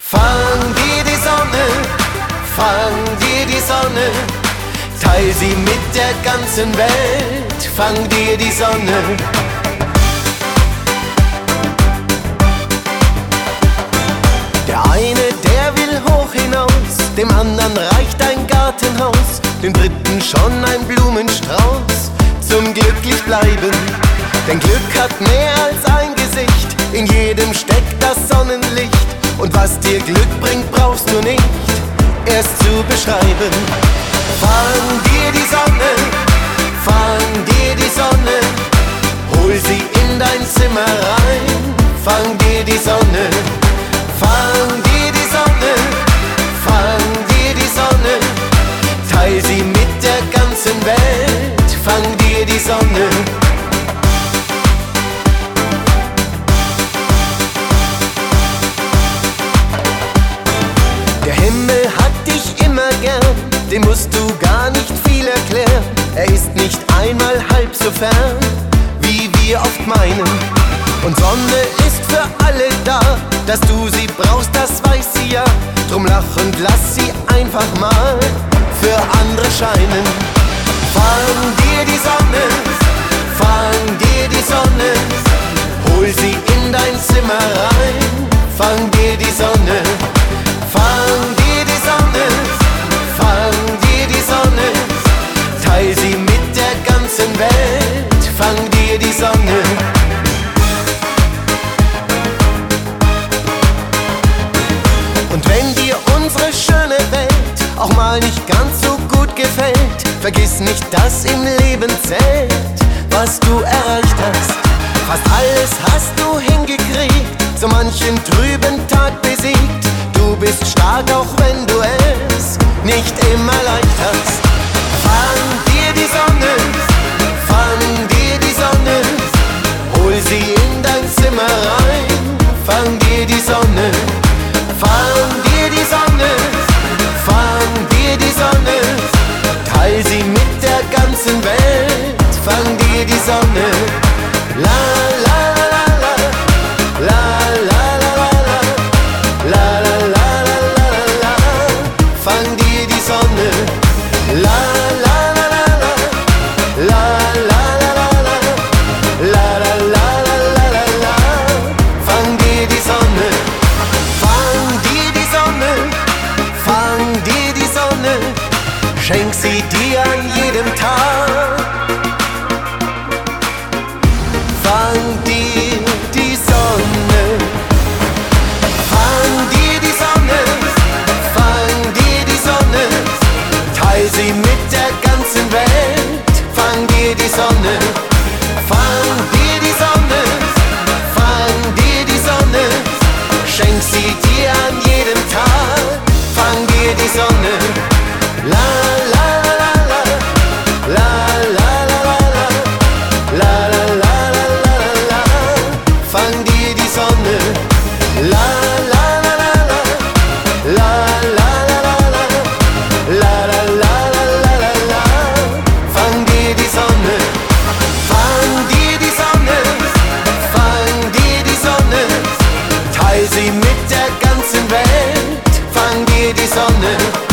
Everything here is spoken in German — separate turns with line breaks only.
Fang dir die Sonne, fang dir die Sonne, teil sie mit der ganzen Welt, fang dir die Sonne. Der eine, der will hoch hinaus, dem anderen reicht ein Gartenhaus, dem dritten schon ein Blumenstrauß zum glücklich bleiben. Denn Glück hat mehr als ein Gesicht, in jedem steckt das Sonnenlicht. Und was dir Glück bringt, brauchst du nicht erst zu beschreiben. Fang dir die Sonne, fang dir die Sonne, hol sie in dein Zimmer rein. Fang dir die Sonne, fang dir die Sonne, fang dir die Sonne, teil sie mit der ganzen Welt. Fang dir die Sonne. Der Himmel hat dich immer gern, dem musst du gar nicht viel erklären. Er ist nicht einmal halb so fern, wie wir oft meinen. Und Sonne ist für alle da, dass du sie brauchst, das weiß sie ja. Drum lach und lass sie einfach mal für andere scheinen. Fang dir die Sonne, fang dir die Sonne, hol sie in dein Zimmer rein. Fang dir die Sonne, fang dir die Sonne, fang dir die Sonne, teil sie mit der ganzen Welt. Fang dir die Sonne. Und wenn dir unsere schöne Welt auch mal nicht ganz so gut gefällt, vergiss nicht, dass im Leben zählt, was du erreicht hast. Fast alles hast du hingekriegt, so manchen trüben Tag besiegt. Du bist stark, auch wenn du es nicht immer leicht hast. Fang dir die Sonne, fang dir die Sonne, hol sie in dein Zimmer rein. Fang dir die Sonne, fang dir die Sonne, fang dir die Sonne, teil sie mit der ganzen Welt. Fang dir die Sonne. La la la la la, la la la la, la la la la la, fang dir die Sonne. La la la la la, la la la la, la la la la la, fang dir die Sonne. Fang dir die Sonne, fang dir die Sonne, schenk sie dir an jedem Tag. Fang dir die Sonne, fang dir die Sonne, fang dir die Sonne, teil sie mit der ganzen Welt. Fang dir die Sonne, fang dir die Sonne, fang dir die Sonne, schenk sie dir an jedem Tag. Fang dir die Sonne. La la la la, la la la la, la la la, fang dir die Sonne. La la la la, la la la, la la la, fang dir die Sonne. Fang dir die Sonne, fang dir die Sonne, teil sie mit der ganzen Welt. Fang dir die Sonne.